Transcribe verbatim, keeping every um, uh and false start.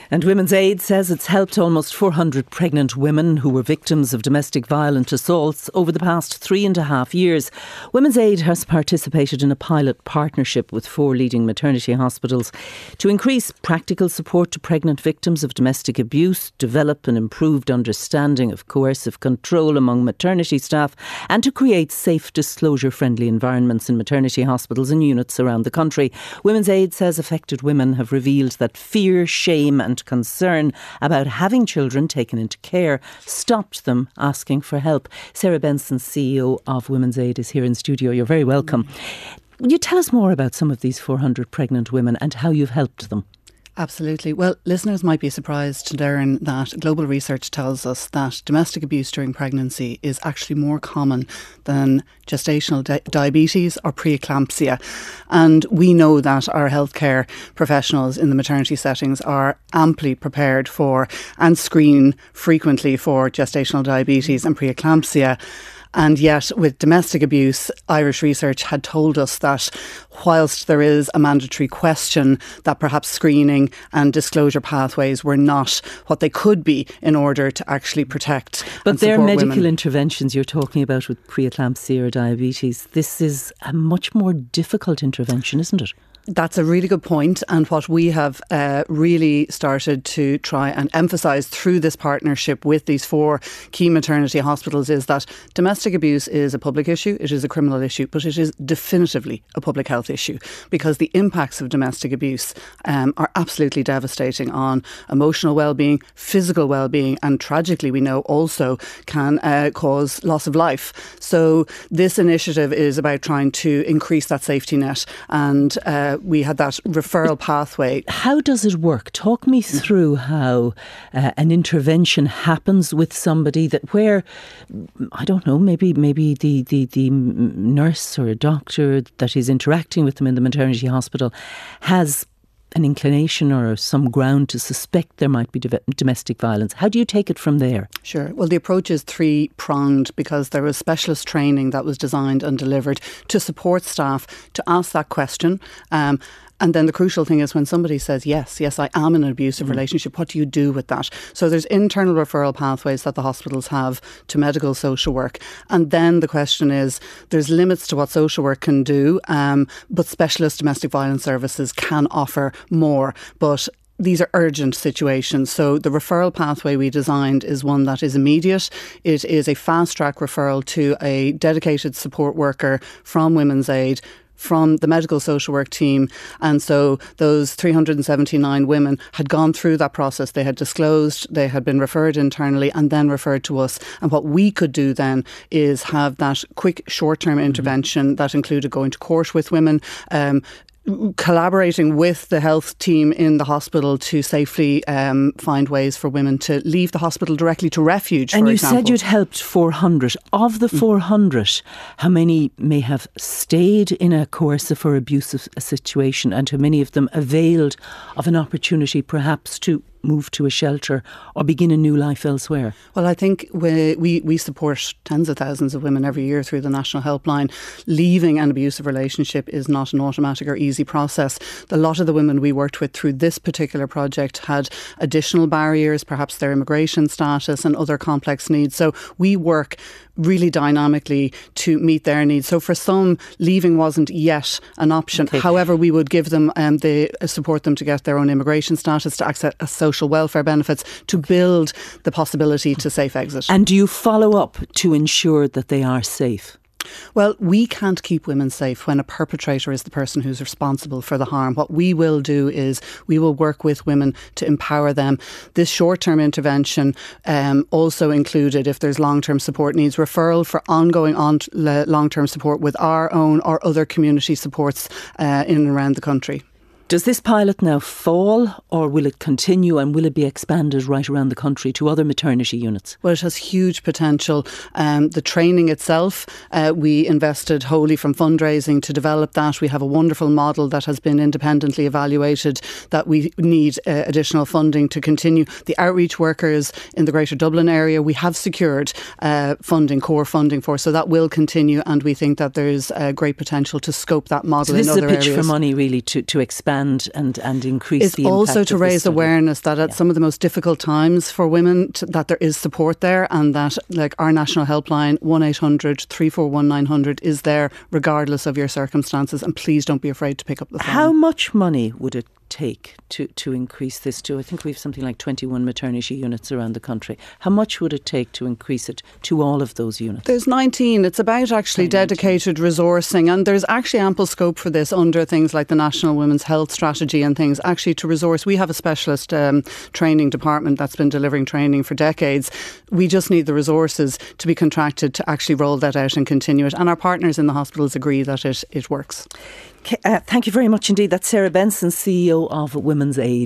And Women's Aid says it's helped almost four hundred pregnant women who were victims of domestic violent assaults over the past three and a half years. Women's Aid has participated in a pilot partnership with four leading maternity hospitals to increase practical support to pregnant victims of domestic abuse, develop an improved understanding of coercive control among maternity staff, and to create safe, disclosure-friendly environments in maternity hospitals and units around the country. Women's Aid says affected women have revealed that fear, shame and concern about having children taken into care stopped them asking for help. Sarah Benson, C E O of Women's Aid, is here in studio. You're very welcome. Will you tell us more about some of these four hundred pregnant women and how you've helped them? Absolutely. Well, listeners might be surprised to learn that global research tells us that domestic abuse during pregnancy is actually more common than gestational di- diabetes or preeclampsia. And we know that our healthcare professionals in the maternity settings are amply prepared for and screen frequently for gestational diabetes and preeclampsia. And yet, with domestic abuse, Irish research had told us that whilst there is a mandatory question, that perhaps screening and disclosure pathways were not what they could be in order to actually protect But and they're support medical women. interventions you're talking about with preeclampsia or diabetes. This is a much more difficult intervention, isn't it? That's a really good point, and what we have uh, really started to try and emphasise through this partnership with these four key maternity hospitals is that domestic abuse is a public issue, it is a criminal issue, but it is definitively a public health issue, because the impacts of domestic abuse um, are absolutely devastating on emotional well-being, physical well-being, and tragically we know also can uh, cause loss of life. So this initiative is about trying to increase that safety net, and uh, we had that referral pathway. How does it work? Talk me through how uh, an intervention happens with somebody that where, I don't know, maybe maybe the, the, the nurse or a doctor that is interacting with them in the maternity hospital has an inclination or some ground to suspect there might be do- domestic violence. How do you take it from there? Sure. Well, the approach is three-pronged because there was specialist training that was designed and delivered to support staff to ask that question. Um, And then the crucial thing is when somebody says, yes, yes, I am in an abusive mm. relationship, what do you do with that? So there's internal referral pathways that the hospitals have to medical social work. And then the question is, there's limits to what social work can do, um, but specialist domestic violence services can offer more. But these are urgent situations. So the referral pathway we designed is one that is immediate. It is a fast-track referral to a dedicated support worker from Women's Aid, from the medical social work team. And so those three hundred seventy-nine women had gone through that process. They had disclosed, they had been referred internally and then referred to us. And what we could do then is have that quick short-term intervention mm-hmm. that included going to court with women, um, collaborating with the health team in the hospital to safely um, find ways for women to leave the hospital directly to refuge, and for you example. said you'd helped four hundred. Of the four hundred, mm. how many may have stayed in a coercive or abusive situation, and how many of them availed of an opportunity perhaps to move to a shelter or begin a new life elsewhere? Well, I think we, we, we support tens of thousands of women every year through the National Helpline. Leaving an abusive relationship is not an automatic or easy process. A lot of the women we worked with through this particular project had additional barriers, perhaps their immigration status and other complex needs. So we work really dynamically to meet their needs. So for some, leaving wasn't yet an option. Okay. However, we would give them um, the uh, support them to get their own immigration status, to access social welfare benefits, to build the possibility to safe exit. And do you follow up to ensure that they are safe? Well, we can't keep women safe when a perpetrator is the person who's responsible for the harm. What we will do is we will work with women to empower them. This short-term intervention um, also included, if there's long-term support needs, referral for ongoing on long-term support with our own or other community supports uh, in and around the country. Does this pilot now fall, or will it continue and will it be expanded right around the country to other maternity units? Well, it has huge potential. Um, the training itself, uh, we invested wholly from fundraising to develop that. We have a wonderful model that has been independently evaluated that we need uh, additional funding to continue. The outreach workers in the Greater Dublin area, we have secured uh, funding, core funding for, so that will continue, and we think that there's uh, great potential to scope that model so in other areas. This is a pitch for money really to, to expand and and and increase It's the impact also to of this raise study. awareness that at Yeah. some of the most difficult times for women, to, that there is support there, and that like our national helpline one eight hundred three four one nine hundred is there regardless of your circumstances, and please don't be afraid to pick up the phone. How much money would it take to, to increase this to? I think we have something like twenty-one maternity units around the country. How much would it take to increase it to all of those units? There's nineteen. It's about actually dedicated resourcing, and there's actually ample scope for this under things like the National Women's Health Strategy and things, actually to resource. We have a specialist um, training department that's been delivering training for decades. We just need the resources to be contracted to actually roll that out and continue it. And our partners in the hospitals agree that it, it works. Uh, thank you very much indeed. That's Sarah Benson, C E O of Women's Aid.